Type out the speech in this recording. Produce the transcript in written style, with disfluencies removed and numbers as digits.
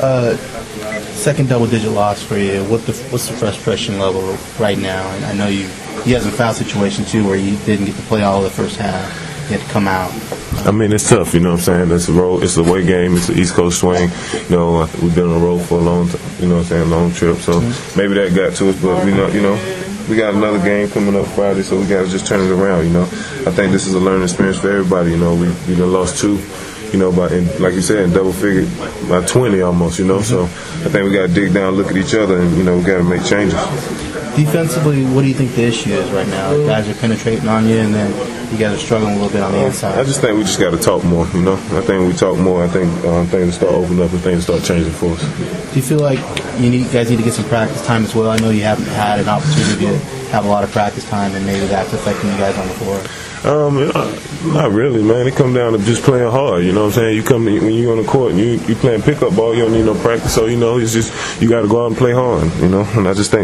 Second double-digit loss for you. What's the frustration level right now? And I know you had some foul situation too where you didn't get to play all of the first half. You had to come out. I mean, it's tough, you know what I'm saying? It's a road, it's a away game, it's an East Coast swing. You know, we've been on the road for a long time, you know what I'm saying, long trip. So maybe that got to us, but we got another game coming up Friday, so we got to just turn it around, you know. I think this is a learning experience for everybody, you know. We done lost 2, you know, like you said, in double figure, by 20 almost, you know. So I think we got to dig down, look at each other, and, you know, we got to make changes. Defensively, what do you think the issue is right now? Guys are penetrating on you, and then you guys are struggling a little bit on the inside. I just think we just got to talk more, you know. I think when we talk more, I think things will start opening up and things will start changing for us. Do you feel like you guys need to get some practice time as well? I know you haven't had an opportunity to have a lot of practice time, and maybe that's affecting you guys on the floor. Not really, man. It come down to just playing hard. You know what I'm saying? When you're on the court and you playing pickup ball, you don't need no practice. So, you know, it's just you got to go out and play hard. You know, and I just think